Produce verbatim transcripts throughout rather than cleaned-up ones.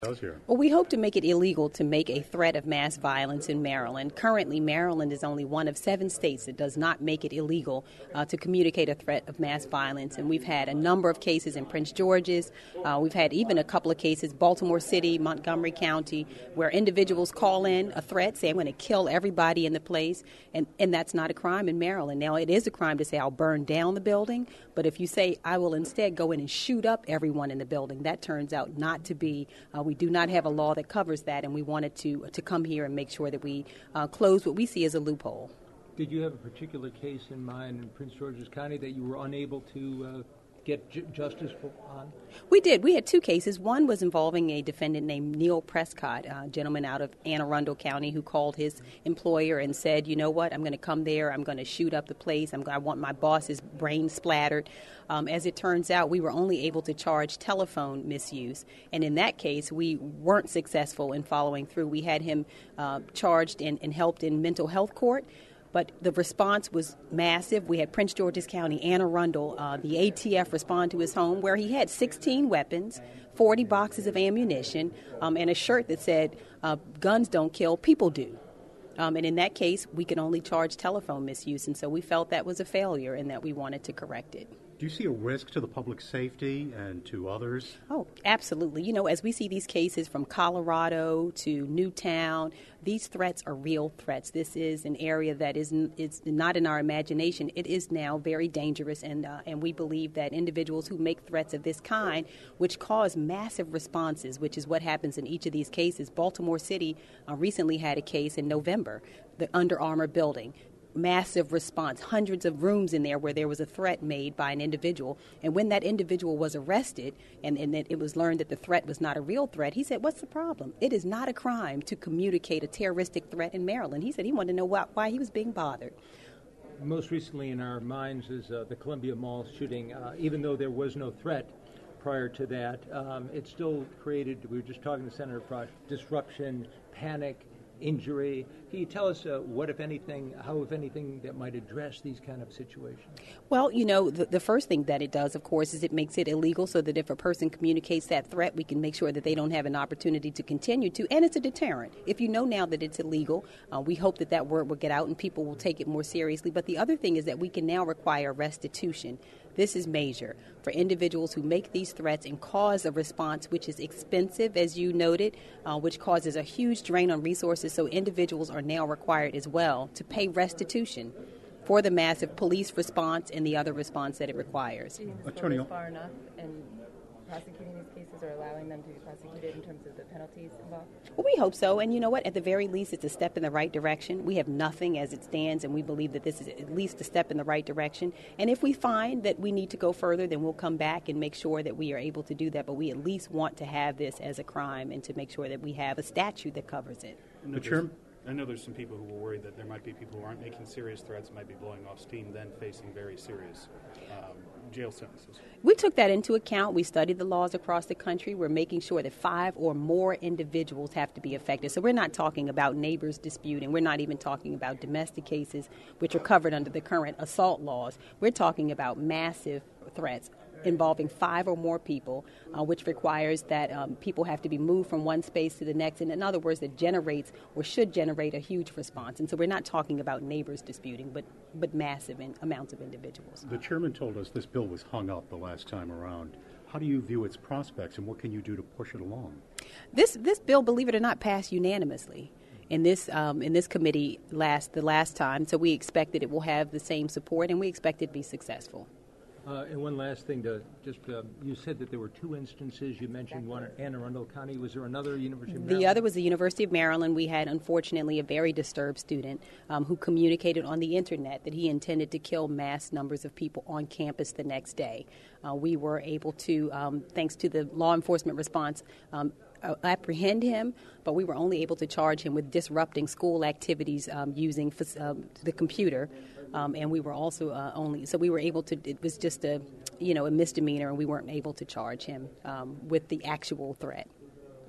Here. Well, we hope to make it illegal to make a threat of mass violence in Maryland. Currently, Maryland is only one of seven states that does not make it illegal uh, to communicate a threat of mass violence. And we've had a number of cases in Prince George's. Uh, we've had even a couple of cases, Baltimore City, Montgomery County, where individuals call in a threat, say, I'm going to kill everybody in the place. And, and that's not a crime in Maryland. Now, it is a crime to say, I'll burn down the building. But if you say, I will instead go in and shoot up everyone in the building, that turns out not to be, uh, we do not have a law that covers that, and we wanted to to come here and make sure that we uh, close what we see as a loophole. Did you have a particular case in mind in Prince George's County that you were unable to uh, get ju- justice for, on? We did. We had two cases. One was involving a defendant named Neil Prescott, a gentleman out of Anne Arundel County who called his employer and said, you know what, I'm going to come there, I'm going to shoot up the place, I'm, I want my boss's brain splattered. Um, as it turns out, we were only able to charge telephone misuse. And in that case, we weren't successful in following through. We had him uh, charged and, and helped in mental health court. But the response was massive. We had Prince George's County, Anne Arundel, uh, the A T F respond to his home where he had sixteen weapons, forty boxes of ammunition, um, and a shirt that said, uh, guns don't kill, people do. Um, and in that case, we could only charge telephone misuse. And so we felt that was a failure and that we wanted to correct it. Do you see a risk to the public safety and to others? Oh, absolutely. You know, as we see these cases from Colorado to Newtown, these threats are real threats. This is an area that is n- it's not in our imagination. It is now very dangerous, and uh, and we believe that individuals who make threats of this kind, which cause massive responses, which is what happens in each of these cases. Baltimore City uh, recently had a case in November, the Under Armour building. Massive response, hundreds of rooms in there where there was a threat made by an individual. And when that individual was arrested and, and it was learned that the threat was not a real threat, he said, what's the problem? It is not a crime to communicate a terroristic threat in Maryland. He said he wanted to know why, why he was being bothered. Most recently in our minds is uh, the Columbia Mall shooting. Uh, even though there was no threat prior to that, um, it still created, we were just talking to Senator Frosch, disruption, panic, injury. Can you tell us uh, what, if anything, how, if anything, that might address these kind of situations? Well, you know, the, the first thing that it does, of course, is it makes it illegal so that if a person communicates that threat, we can make sure that they don't have an opportunity to continue to. And it's a deterrent. If you know now that it's illegal, uh, we hope that that word will get out and people will take it more seriously. But the other thing is that we can now require restitution. This is major for individuals who make these threats and cause a response which is expensive, as you noted, uh, which causes a huge drain on resources. So individuals are now required as well to pay restitution for the massive police response and the other response that it requires. Do you think this goes far enough in prosecuting these cases or allowing them to be prosecuted in terms of the penalties involved? Well, we hope so. And you know what? At the very least, it's a step in the right direction. We have nothing as it stands, and we believe that this is at least a step in the right direction. And if we find that we need to go further, then we'll come back and make sure that we are able to do that. But we at least want to have this as a crime and to make sure that we have a statute that covers it. I know, there's, I know there's some people who were worried that there might be people who aren't making serious threats, might be blowing off steam, then facing very serious um, jail sentences. We took that into account. We studied the laws across the country. We're making sure that five or more individuals have to be affected. So we're not talking about neighbors disputing. We're not even talking about domestic cases, which are covered under the current assault laws. We're talking about massive threats involving five or more people, uh, which requires that um, people have to be moved from one space to the next. And in other words, that generates or should generate a huge response. And so we're not talking about neighbors disputing, but, but massive in, amounts of individuals. The chairman told us this bill was hung up the last time around. How do you view its prospects, and what can you do to push it along? This this bill, believe it or not, passed unanimously in this um, in this committee last the last time. So we expect that it will have the same support, and we expect it to be successful. Uh, and one last thing, to just uh, you said that there were two instances. You mentioned one at Anne Arundel County. Was there another University of Maryland? The other was the University of Maryland. We had, unfortunately, a very disturbed student um, who communicated on the Internet that he intended to kill mass numbers of people on campus the next day. Uh, we were able to, um, thanks to the law enforcement response, um, Uh, apprehend him, but we were only able to charge him with disrupting school activities um, using um, the computer, um, and we were also uh, only so we were able to. It was just a, you know, a misdemeanor, and we weren't able to charge him um, with the actual threat.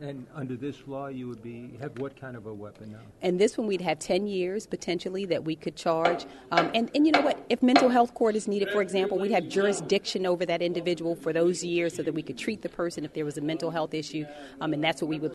And under this law, you would be have what kind of a weapon now? And this one, we'd have ten years potentially that we could charge. Um, and, and you know what? If mental health court is needed, for example, we'd have jurisdiction over that individual for those years so that we could treat the person if there was a mental health issue. Um, and that's what we would